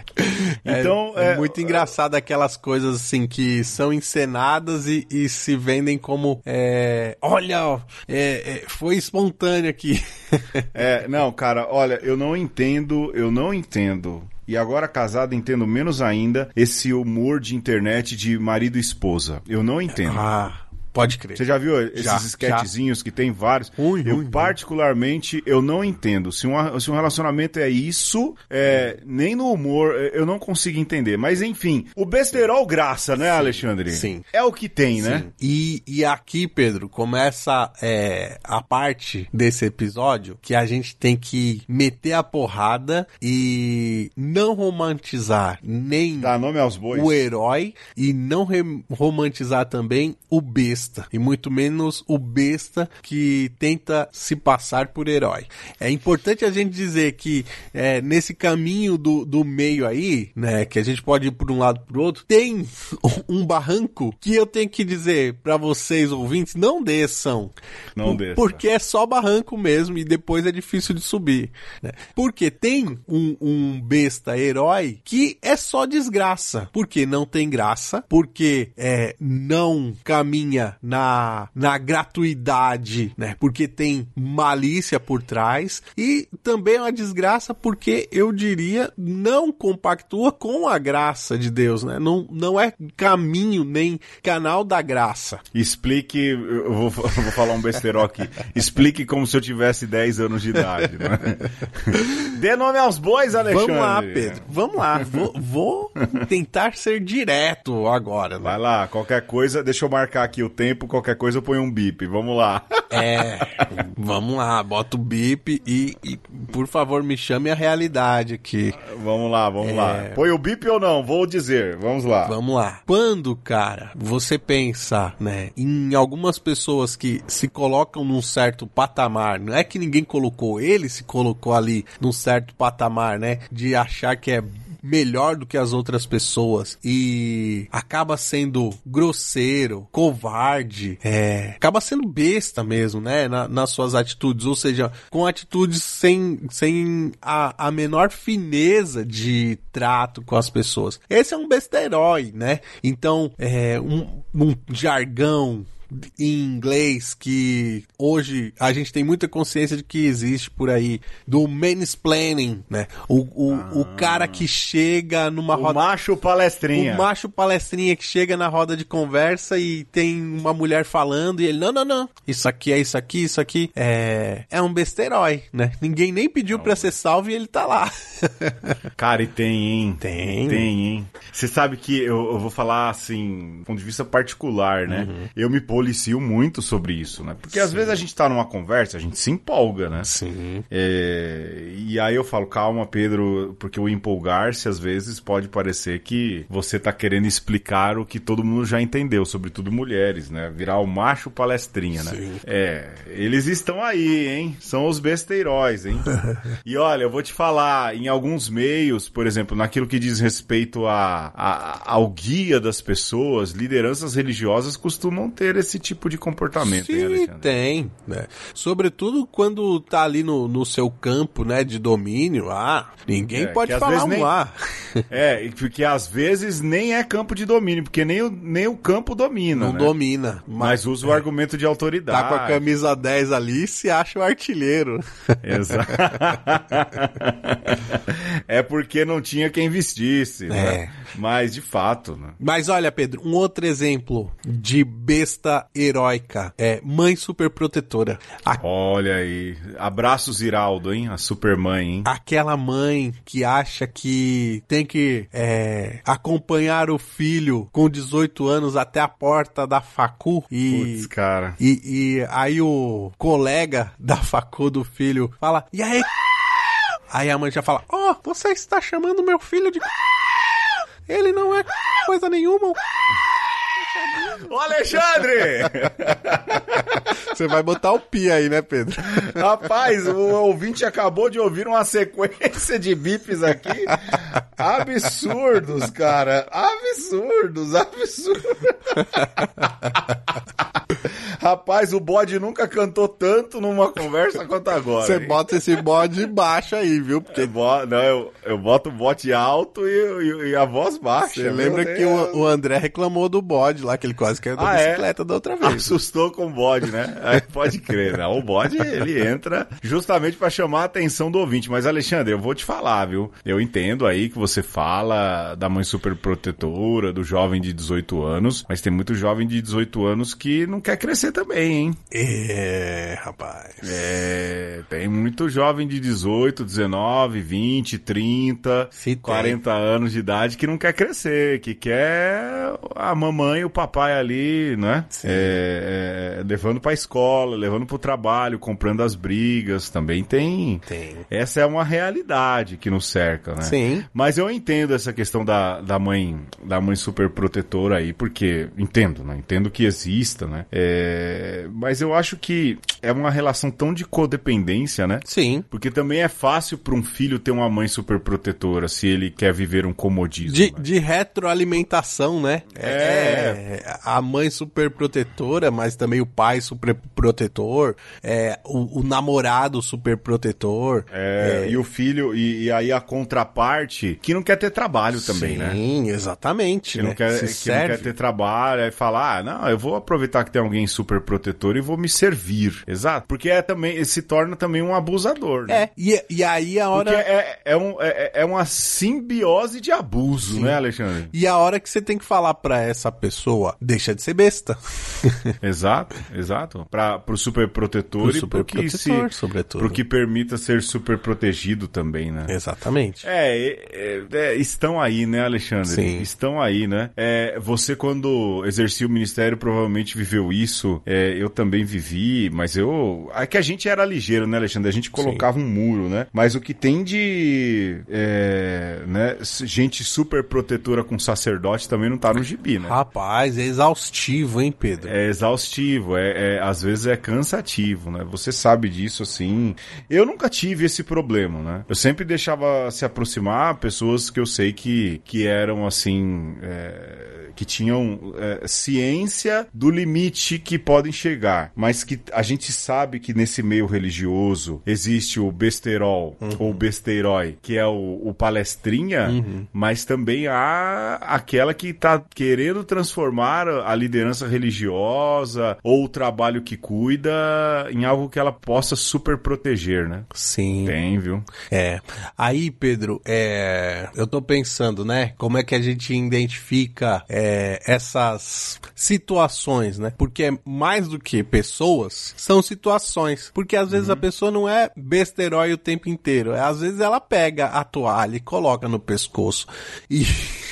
Então, é, é, é muito engraçado aquelas coisas assim que são encenadas e, e se vendem como é, olha, é, é, foi espontâneo aqui. É, não, cara, olha, eu não entendo, eu não entendo. E agora casado, entendo menos ainda esse humor de internet de marido e esposa. Eu não entendo. Ah. Pode crer. Você já viu esses já, sketchzinhos já. que tem vários? Ui, eu, ui, particularmente, ui. eu não entendo. Se um, se um relacionamento é isso, é, nem no humor, eu não consigo entender. Mas, enfim, o besteirol graça, né, sim, Alexandre? Sim. É o que tem, sim. né? E, e aqui, Pedro, começa é, a parte desse episódio que a gente tem que meter a porrada e não romantizar nem Dá nome aos bois. o herói e não re- romantizar também o besta. E muito menos o besta que tenta se passar por herói. É importante a gente dizer que é, nesse caminho do, do meio aí, né, que a gente pode ir por um lado pro outro, tem um barranco que eu tenho que dizer para vocês ouvintes, não desçam. Não desçam. Porque é só barranco mesmo e depois é difícil de subir. Né? Porque tem um, um besta herói que é só desgraça. Porque não tem graça, porque é, não caminha na, na gratuidade, né? Porque tem malícia por trás e também é uma desgraça porque eu diria não compactua com a graça de Deus, né? Não, não é caminho nem canal da graça. Explique, eu vou, eu vou falar um besteirol aqui, explique como se eu tivesse dez anos de idade, né? Dê nome aos bois, Alexandre. Vamos lá, Pedro, vamos lá, vou, vou tentar ser direto agora. Né? Vai lá, qualquer coisa, deixa eu marcar aqui o tempo, qualquer coisa eu ponho um bip, vamos lá. É, vamos lá, bota o bip e, e por favor me chame a realidade aqui. Vamos lá, vamos é... lá. Põe o bip ou não? Vou dizer, vamos lá. Vamos lá. Quando, cara, você pensa, né, em algumas pessoas que se colocam num certo patamar, não é que ninguém colocou, ele se colocou ali num certo patamar, né, de achar que é melhor do que as outras pessoas e acaba sendo grosseiro, covarde, é, acaba sendo besta mesmo, né, na, nas suas atitudes, ou seja, com atitudes sem, sem a, a menor fineza de trato com as pessoas. Esse é um besta-herói, né? Então, é, um, um jargão em inglês que hoje a gente tem muita consciência de que existe por aí, do mansplaining, né? O, o, ah. o cara que chega numa o roda... macho palestrinha. O macho palestrinha que chega na roda de conversa e tem uma mulher falando e ele, não, não, não, isso aqui é isso aqui, isso aqui é, é um besterói, né? Ninguém nem pediu não. pra ser salvo e ele tá lá. Cara, e tem, hein? Tem. Tem, hein? Você sabe que eu, eu vou falar, assim, do ponto de vista particular, né? Uhum. Eu me policio muito sobre isso, né? Porque Sim. às vezes a gente tá numa conversa, a gente se empolga, né? Sim. É, e aí eu falo, calma, Pedro, porque o empolgar-se às vezes pode parecer que você tá querendo explicar o que todo mundo já entendeu, sobretudo mulheres, né? Virar o macho palestrinha, né? Sim. É, eles estão aí, hein? São os besteiróis, hein? E olha, eu vou te falar, em alguns meios, por exemplo, naquilo que diz respeito a, a, ao guia das pessoas, lideranças religiosas costumam ter esse tipo de comportamento. Sim, hein, Alexandre? Tem, né? Sobretudo quando tá ali no, no seu campo, né, de domínio, ah, ninguém é, pode falar um nem... A. É, porque às vezes nem é campo de domínio, porque nem o, nem o campo domina, Não né? domina. Mas, mas usa é. o argumento de autoridade. Tá com a camisa dez ali e se acha o artilheiro. Exato. É porque não tinha quem vestisse, né? É. Mas de fato, né? Mas olha, Pedro, um outro exemplo de besta heróica é mãe superprotetora. A... Olha aí, abraço Ziraldo, hein? A supermãe, hein? Aquela mãe que acha que tem que é, acompanhar o filho com dezoito anos até a porta da facu e... Putz, cara. E, e aí o colega da facu do filho fala, e aí... Aí a mãe já fala, ó, oh, você está chamando meu filho de... Ele não é coisa nenhuma. Ô, Alexandre! Você vai botar o pi aí, né, Pedro? Rapaz, o ouvinte acabou de ouvir uma sequência de bips aqui. Absurdos, cara. Absurdos, absurdos. Rapaz, o bode nunca cantou tanto numa conversa quanto agora. Você hein? bota esse bode baixo aí, viu? Porque... Eu boto, não, eu, eu boto o bote alto e, e, e a voz baixa. Você lembra Deus. que o, o André reclamou do bode lá, que ele quase caiu da ah, bicicleta é? da outra vez. Assustou com o bode, né? Aí pode crer, né? O bode, ele entra justamente pra chamar a atenção do ouvinte. Mas, Alexandre, eu vou te falar, viu? Eu entendo aí que você fala da mãe superprotetora, do jovem de dezoito anos, mas tem muito jovem de dezoito anos que não quer crescer também, hein? É, rapaz. É, tem muito jovem de dezoito, dezenove, vinte, trinta, Se quarenta tem. anos de idade que não quer crescer, que quer a mamãe e o papai ali, né? É, é, levando pra escola, levando pro trabalho, comprando as brigas, também tem. Tem. Essa é uma realidade que nos cerca, né? Sim. Mas eu entendo essa questão da, da mãe, da mãe super protetora aí, porque entendo, né? Entendo que exista, né? É, mas eu acho que é uma relação tão de codependência, né? Sim. Porque também é fácil para um filho ter uma mãe super protetora se ele quer viver um comodismo. De, né? de retroalimentação, né? É. é. A mãe super protetora, mas também o pai super protetor, é, o, o namorado super protetor. É, é, e o filho, e, e aí a contraparte, que não quer ter trabalho também, sim, né? Sim, exatamente. Que, né? não quer, Se que serve. não quer ter trabalho, aí falar, ah, não, eu vou aproveitar que tem alguém super protetor e vou me servir. Exato. Porque é também, se torna também um abusador, né? É, e, e aí a hora... Porque é, é, um, é, é uma simbiose de abuso, sim, né, Alexandre? E a hora que você tem que falar pra essa pessoa, deixa de ser besta. Exato, exato. Pra, pro super protetor pro e super pro que, se, sobretudo. pro que permita ser super protegido também, né? Exatamente. É, é, é, estão aí, né, Alexandre? Sim. Estão aí, né? É, você, quando exercia o ministério, provavelmente viveu isso. É, eu também vivi, mas eu... É que a gente era ligeiro, né, Alexandre? A gente colocava sim. um muro, né? Mas o que tem de... É, né, gente super protetora com sacerdote também não tá no gibi, né? Rapaz, é exaustivo, hein, Pedro? É exaustivo, é, é, às vezes é cansativo, né? Você sabe disso, assim. Eu nunca tive esse problema, né? Eu sempre deixava se aproximar pessoas que eu sei que, que eram, assim... É, que tinham é, ciência do limite que, podem chegar, mas que a gente sabe que nesse meio religioso existe o besterol, uhum. ou besteirói, que é o, o palestrinha, uhum. mas também há aquela que tá querendo transformar a liderança religiosa ou o trabalho que cuida em algo que ela possa super proteger, né? Sim. Tem, viu? É. Aí, Pedro, é... eu tô pensando, né? Como é que a gente identifica é, essas situações, né? Porque é mais do que pessoas, são situações. Porque às vezes uhum. a pessoa não é besterói o tempo inteiro. Às vezes ela pega a toalha e coloca no pescoço e...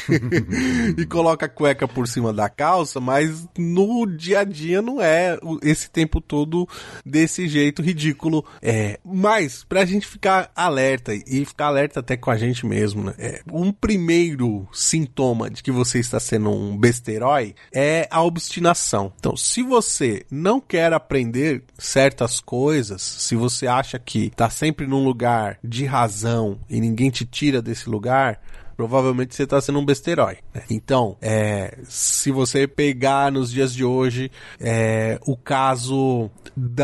e coloca a cueca por cima da calça, mas no dia a dia não é esse tempo todo desse jeito ridículo. É, mas pra gente ficar alerta e ficar alerta até com a gente mesmo, né? É, um primeiro sintoma de que você está sendo um besterói é a obstinação. Então, se você não quer aprender certas coisas, se você acha que tá sempre num lugar de razão e ninguém te tira desse lugar, provavelmente você está sendo um besterói, né? Então, é, se você pegar nos dias de hoje é, o caso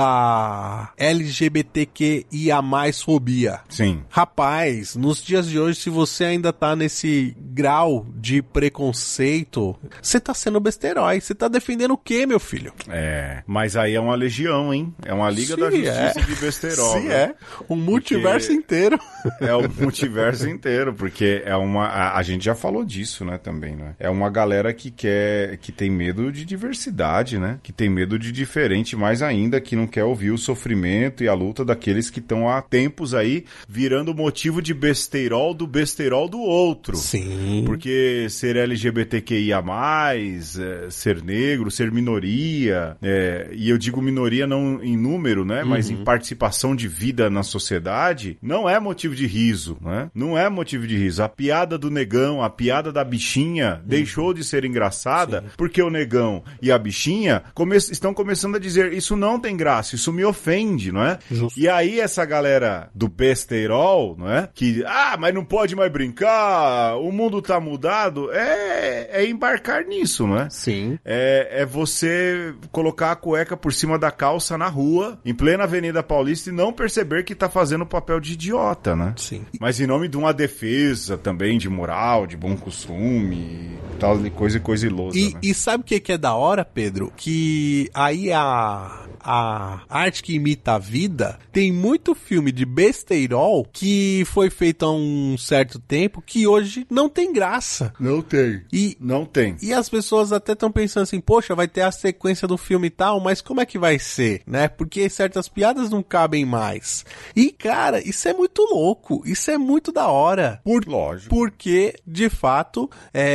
da L G B T Q I A mais fobia. Sim. Rapaz, nos dias de hoje, se você ainda tá nesse grau de preconceito, você tá sendo besterói. Você tá defendendo o quê, meu filho? É, mas aí é uma legião, hein? É uma Liga Sim, da Justiça é. de besterói. Sim, é. Um multiverso porque inteiro. É o multiverso inteiro, porque é uma... A, a gente já falou disso, né, também, né? É uma galera que quer... que tem medo de diversidade, né? Que tem medo de diferente, mais ainda, que não quer ouvir o sofrimento e a luta daqueles que estão há tempos aí virando motivo de besteirol do besteirol do outro. Sim. Porque ser L G B T Q I A mais, é, ser negro, ser minoria, é, e eu digo minoria não em número, né? Uhum. Mas em participação de vida na sociedade, não é motivo de riso, né? Não é motivo de riso. A piada do negão, a piada da bichinha uhum. deixou de ser engraçada. Sim. Porque o negão e a bichinha come- estão começando a dizer, isso não tem graça, isso me ofende, não é? Justo. E aí essa galera do besteirol, não é? Que, ah, mas não pode mais brincar, o mundo tá mudado, é, é embarcar nisso, não é? Sim. É, é você colocar a cueca por cima da calça na rua, em plena Avenida Paulista, e não perceber que tá fazendo o papel de idiota, né? Sim. Mas em nome de uma defesa também de moral, de bom costume, tal de coisa e coisa ilosa, e, né? e sabe o que, que é da hora, Pedro? Que aí a, a arte que imita a vida, tem muito filme de besteirol que foi feito há um certo tempo que hoje não tem graça. Não tem. E, não tem. E as pessoas até estão pensando assim, poxa, vai ter a sequência do filme e tal, mas como é que vai ser, né? Porque certas piadas não cabem mais. E, cara, isso é muito louco. Isso é muito da hora. Por, Lógico. Porque, de fato,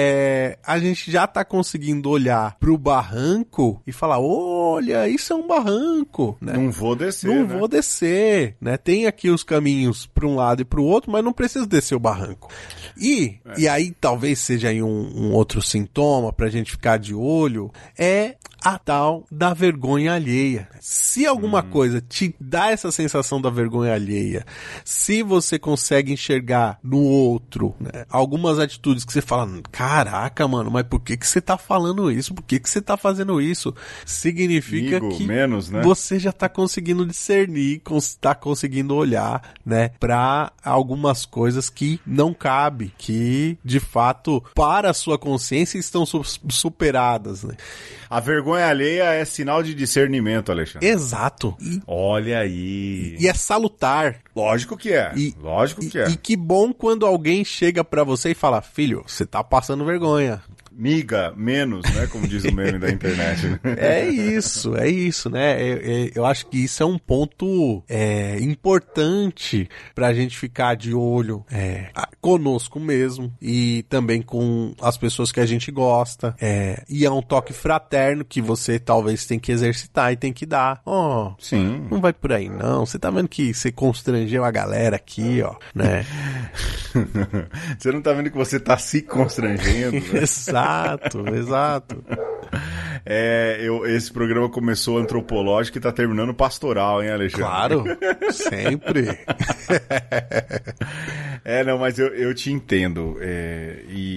é, a gente já tá conseguindo olhar pro barranco e falar, olha, isso é um barranco, né? Não vou descer, Não né? vou descer, né? Tem aqui os caminhos para um lado e para o outro, mas não preciso descer o barranco. E, é. e aí talvez seja aí um, um outro sintoma pra gente ficar de olho, é a tal da vergonha alheia. Se alguma hum. coisa te dá essa sensação da vergonha alheia, se você consegue enxergar no outro, né, algumas atitudes que você fala, caraca, mano, mas por que que você tá falando isso? Por que que você tá fazendo isso? Significa Amigo, que menos, né? você já tá conseguindo discernir, cons- tá conseguindo olhar, né, pra algumas coisas que não cabe, que, de fato, para a sua consciência estão su- superadas, né? A vergonha alheia é sinal de discernimento, Alexandre. Exato. E, Olha aí. e é salutar. Lógico que é. E, Lógico que e, é. E que bom quando alguém chega pra você e fala, filho, você tá passando vergonha. Miga, menos, né? Como diz o meme da internet. Né? É isso, é isso, né? É, é, eu acho que isso é um ponto é, importante pra gente ficar de olho é, conosco mesmo e também com as pessoas que a gente gosta. É, e é um toque fraterno que você talvez tem que exercitar e tem que dar. Ó, oh, sim. Não vai por aí não. Você tá vendo que você constrangeu a galera aqui, ó, né? Você não tá vendo que você tá se constrangendo, né? Exato, exato. É, eu, esse programa começou antropológico e tá terminando pastoral, hein, Alexandre? Claro, sempre. É, não, mas eu, eu te entendo. É, e, e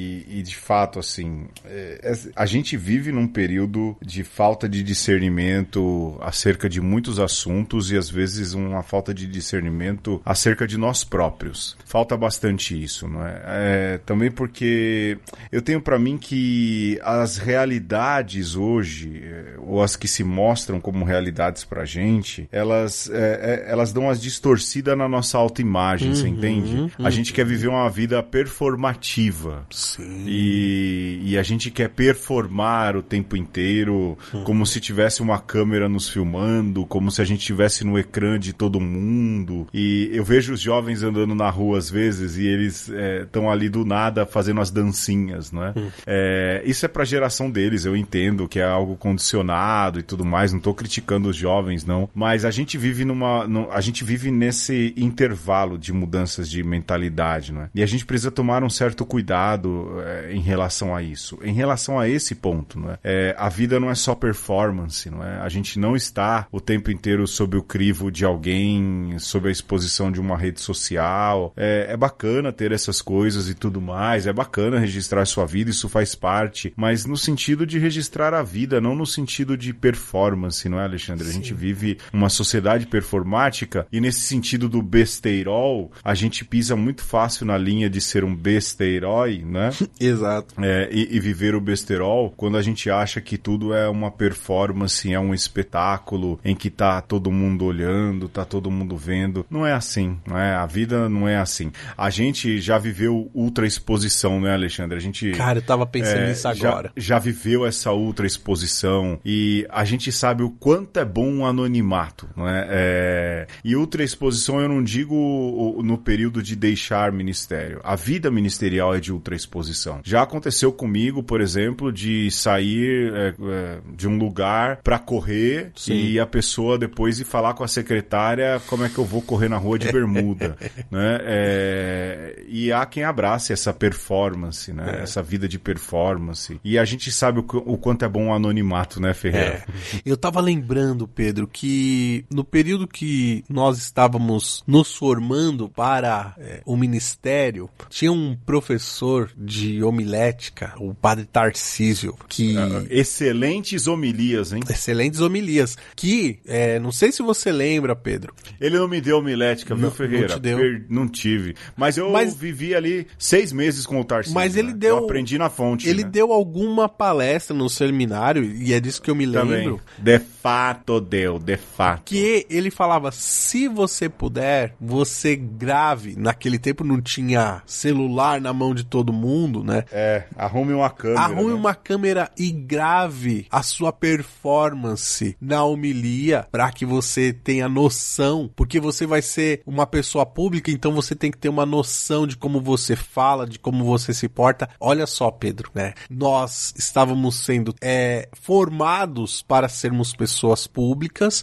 de fato, assim, é, é, a gente vive num período de falta de discernimento acerca de muitos assuntos e às vezes uma falta de discernimento acerca de nós próprios. Falta bastante isso, não é? É também porque eu tenho pra mim que as realidades hoje, ou as que se mostram como realidades pra gente, elas, é, é, elas dão umas distorcidas na nossa autoimagem, uhum, você entende? Uhum. A gente quer viver uma vida performativa. Sim. E, e a gente quer performar o tempo inteiro, uhum, como se tivesse uma câmera nos filmando, como se a gente estivesse no ecrã de todo mundo. E eu vejo os jovens andando na rua às vezes e eles estão é, ali do nada fazendo as dancinhas, não é? Uhum. É, isso é pra geração deles, eu entendo que é algo condicionado e tudo mais, não tô criticando os jovens, não. Mas a gente vive numa... No, a gente vive nesse intervalo de mudanças de mentalidade, não é? E a gente precisa tomar um certo cuidado é, em relação a isso. Em relação a esse ponto, não é? É, a vida não é só performance, não é? A gente não está o tempo inteiro sob o crivo de alguém, sob a exposição de uma rede social. É, é bacana ter essas coisas e tudo mais, é bacana registrar a sua vida, isso faz parte, mas no sentido de registrar a vida, não no sentido de performance, não é, Alexandre? A Sim. gente vive uma sociedade performática e nesse sentido do besteirol, a gente pisa muito fácil na linha de ser um besteirói, né? Exato. É, e, e viver o besterol quando a gente acha que tudo é uma performance, é um espetáculo em que tá todo mundo olhando, tá todo mundo vendo. Não é assim, não é? A vida não é assim. A gente já viveu ultra exposição, né, Alexandre? A gente... Cara, eu tava pensando é, nisso agora. Já, já viveu essa ultra exposição e a gente sabe o quanto é bom um anonimato, não é? É... E ultra exposição eu não digo no período de deixar ministério. A vida ministerial é de ultra exposição. Já aconteceu comigo, por exemplo, de sair é, é, de um lugar pra correr Sim. e a pessoa depois ir falar com a secretária como é que eu vou correr na rua de bermuda, né? É... E há quem abrace essa performance, né? É. Essa vida de performance. E a gente sabe o, o quanto é bom o anonimato, né, Ferreira? É. Eu tava lembrando, Pedro, que no período que nós estávamos nos formando para é, o ministério, tinha um professor de homilética, o padre Tarcísio, que... Uh, excelentes homilias, hein? Excelentes homilias. Que, é, não sei se você lembra, Pedro. Ele não me deu homilética, viu, Ferreira? Não te deu. Per... Não tive. Mas eu Mas... vivi ali seis meses com o Tarcísio. Mas ele né? deu... Eu aprendi na fonte, Ele né? deu alguma palestra no seminário, e é disso que eu me lembro. Também. De fato deu, de fato. Que ele falava, se você puder, você grave. Naquele tempo não tinha celular na mão de todo mundo, né? É, arrume uma câmera. Arrume né? uma câmera e grave a sua performance na homilia para que você tenha noção, porque você vai ser uma pessoa pública, então você tem que ter uma noção de como você fala, de como você se porta. Olha só, Pedro, né? Nós estávamos sendo é, formados para sermos pessoas públicas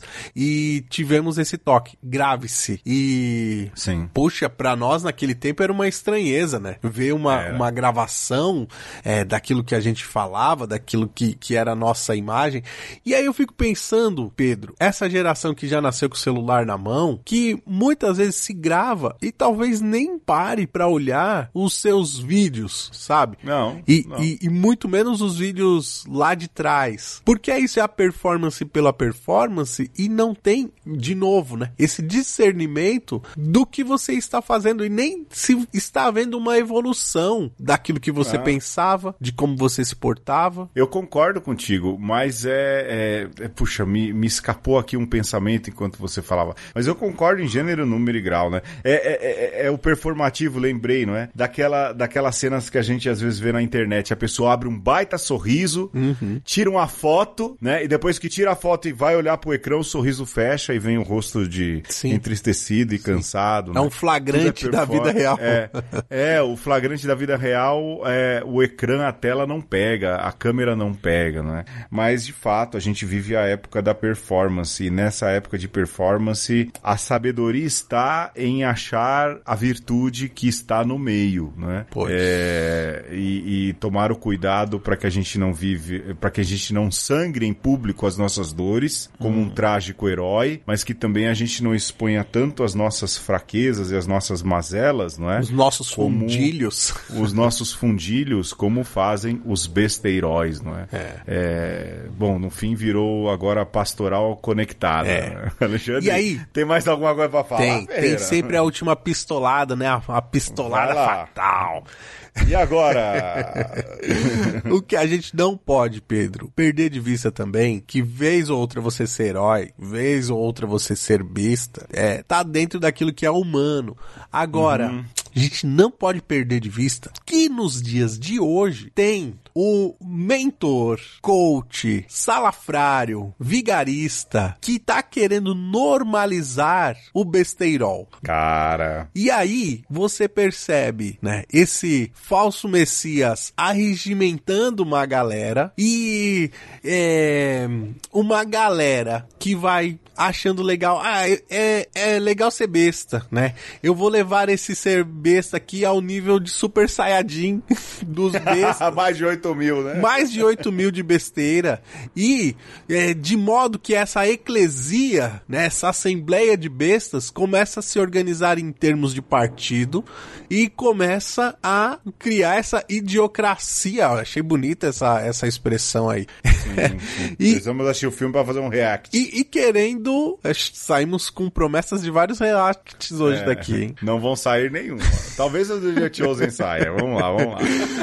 e tivemos esse toque, grave-se. E, Sim. puxa, para nós naquele tempo era uma estranheza, né? Ver uma, uma gravação é, daquilo que a gente falava, daquilo que, que era a nossa imagem. E aí eu fico pensando, Pedro, essa geração que já nasceu com o celular na mão, que muitas vezes se grava e talvez nem pare para olhar os seus vídeos, sabe? Não, e, não. E, e muito menos os vídeos lá de trás. Porque isso é a performance pela performance e não tem, de novo, né? Esse discernimento do que você está fazendo e nem se está havendo uma evolução daquilo que você ah. pensava, de como você se portava. Eu concordo contigo, mas é... é, é puxa, me, me escapou aqui um pensamento enquanto você falava. Mas eu concordo em gênero, número e grau, né? É, é, é, é o performativo, lembrei, não é? Daquela, daquelas cenas que a gente às vezes vê na internet. A pessoa abre um baita sorriso, uhum. tira uma foto, né? E depois que tira a foto e vai olhar pro ecrã, o sorriso fecha e vem o rosto de Sim. entristecido e Sim. cansado. É né? um flagrante é da vida real. É, é, o flagrante da vida real, é, o ecrã, a tela não pega, a câmera não pega, né? Mas, de fato, a gente vive a época da performance. E nessa época de performance, a sabedoria está em achar a virtude que está no meio, né? Pois. É, e, e tomar o cuidado para que a gente não vive, para que a gente não sangre em público as nossas dores, como hum. um trágico herói, mas que também a gente não exponha tanto as nossas fraquezas e as nossas mazelas, não é? Os nossos como fundilhos. Os nossos fundilhos. trocundilhos como fazem os besteiróis, não é? É. É, bom, no fim virou agora pastoral conectada. É. Né? Alexandre, E aí? tem mais alguma coisa pra falar? Tem, Ferreira? tem sempre a última pistolada, né? A, a pistolada Vai lá. fatal. E agora? O que a gente não pode, Pedro, perder de vista também, que vez ou outra você ser herói, vez ou outra você ser besta, é, tá dentro daquilo que é humano. Agora, Uhum. a gente não pode perder de vista que nos dias de hoje tem o mentor, coach, salafrário, vigarista, que tá querendo normalizar o besteirol. Cara... E aí, você percebe, né, esse falso messias arregimentando uma galera e é, uma galera que vai achando legal, ah, é, é legal ser besta, né? Eu vou levar esse ser besta aqui ao nível de Super Saiyajin dos bestas. Mais de oito mil, né? Mais de oito mil de besteira. E é, de modo que essa eclesia, né, essa assembleia de bestas, começa a se organizar em termos de partido e começa a criar essa idiocracia. Eu achei bonita essa, essa expressão aí. Sim, sim. E- Precisamos assistir o filme pra fazer um react. E, e querendo, é, saímos com promessas de vários reacts hoje É, daqui, hein? Não vão sair nenhum. Talvez o do The Chosen saia. Vamos lá, vamos lá.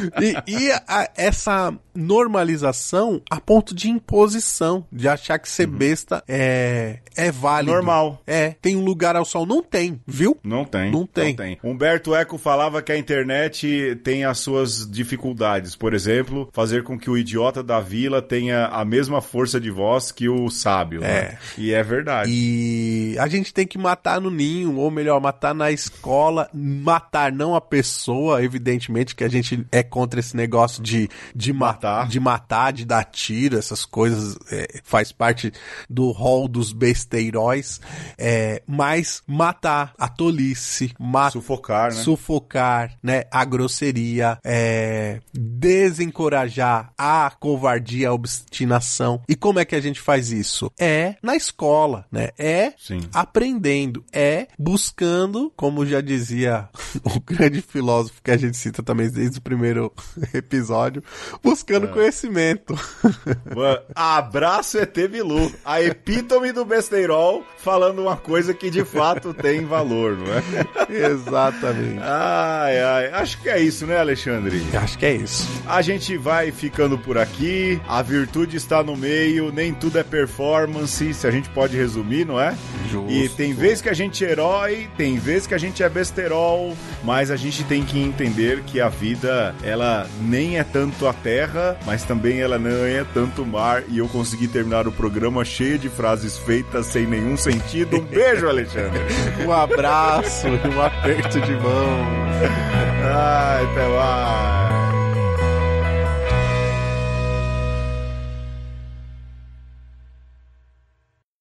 E, e a- essa normalização a ponto de imposição, de achar que ser besta é, é válido. Normal. É, tem um lugar ao sol. Não tem, viu? Não tem. Não tem. Humberto Eco falava que a internet tem as suas dificuldades. Por exemplo, fazer com que o idiota da vila tenha a mesma força de voz que o sábio. É. Né? E é verdade. E a gente tem que matar no ninho, ou melhor, matar na escola, matar não a pessoa, evidentemente que a gente é contra esse negócio de, de matar, de matar, de dar tiro, essas coisas, é, faz parte do rol dos besteiróis, é, mas matar a tolice, matar, Sufocar, né? sufocar, né, a grosseria, é, desencorajar a covardia, a obstinação. E como é que a gente faz isso? É na escola, né? É Sim. aprendendo, é buscando, como já dizia o grande filósofo que a gente cita também desde o primeiro episódio, buscando conhecimento. Mano, abraço E T Bilu, a epítome do besteirol, falando uma coisa que de fato tem valor, não é? Exatamente. Ai, ai, acho que é isso, né, Alexandre? Acho que é isso. A gente vai ficando por aqui, a virtude está no meio, nem tudo é performance, se a gente pode resumir, não é? Justo. E tem vezes que a gente é herói, tem vezes que a gente é besterol, mas a gente tem que entender que a vida, ela nem é tanto a terra, mas também ela não é tanto o mar, e eu consegui terminar o programa cheio de frases feitas sem nenhum sentido. Um beijo, Alexandre! Um abraço, um aperto de mão. Ai, até mais!